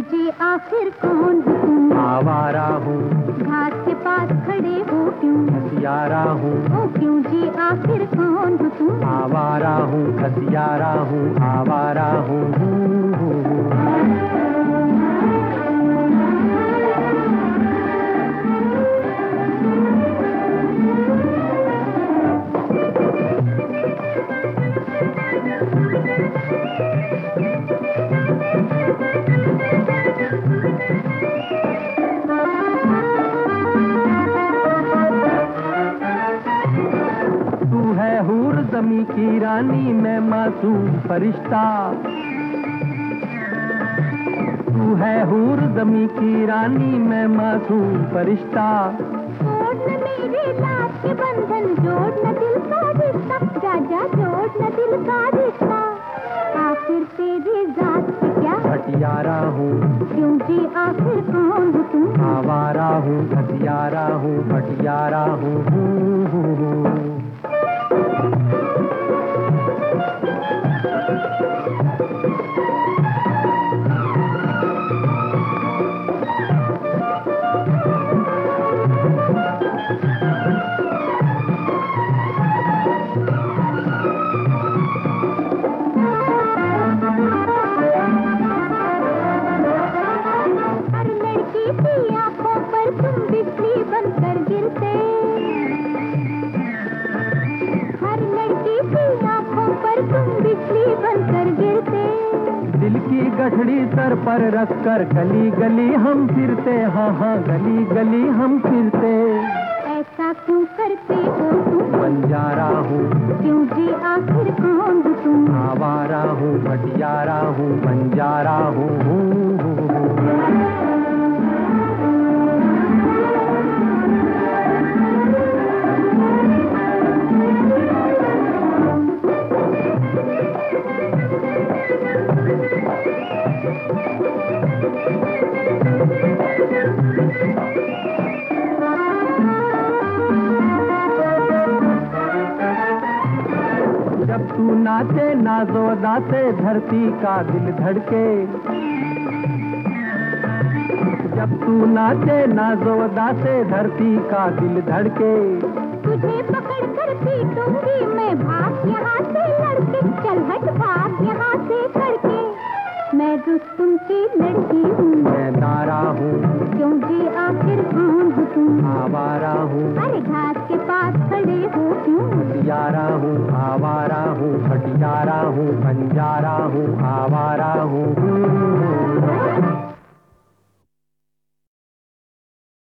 जी आखिर कौन हो तुम? आवारा हूँ। घास के पास खड़े हो क्यों? खसियारा हूँ। ओ क्यों जी आखिर कौन हो तुम? आवारा हूँ, खसियारा हूँ, आवारा हूँ। तू है हूर ज़मीं की रानी, मैं मासूम फरिश्ता। तू है हूर ज़मीं की रानी, मैं मासूम फरिश्ता। जोड़ न मेरे लाज के बंधन, जोड़ न दिल का रिश्ता, जा जा जोड़ न दिल का रिश्ता। आखिर तेरी जात से क्या? भटियारा हूँ। क्यों जी आखिर कौन हो तुम? आवारा हूँ, खसियारा हूँ, भटियारा हूँ। हर लड़की की आंखों पर तुम बिजली बनकर गिरते। हर लड़की की आंखों पर तुम बिजली बनकर गिरते। दिल की गठड़ी सर पर रखकर गली गली हम फिरते। हाँ हाँ, गली गली हम फिरते। ऐसा क्यों करते हो तुम? बंजारा हूँ। क्यों जी आखिर कौन हो तुम? आवारा हूँ, भटियारा हूँ, बंजारा हूँ। जब तू नाचे नाज़ोदा से धरती का दिल धड़के। जब तू नाचे नाज़ोदा से धरती का दिल धड़के। तुझे पकड़ कर पीटूंगी मैं, भाग यहाँ से लड़के, चल हट भाग यहाँ से करके। मैं रुस्तुम की लड़की हूँ। मैं दारा हूँ। क्यों जी आखिर कौन हो तुम? आवारा हूँ। अरे घास के पास खड़े हो क्यों? खसियारा हूँ, आवारा हूँ, भटियारा हूँ, बंजारा हूँ, आवारा हूँ।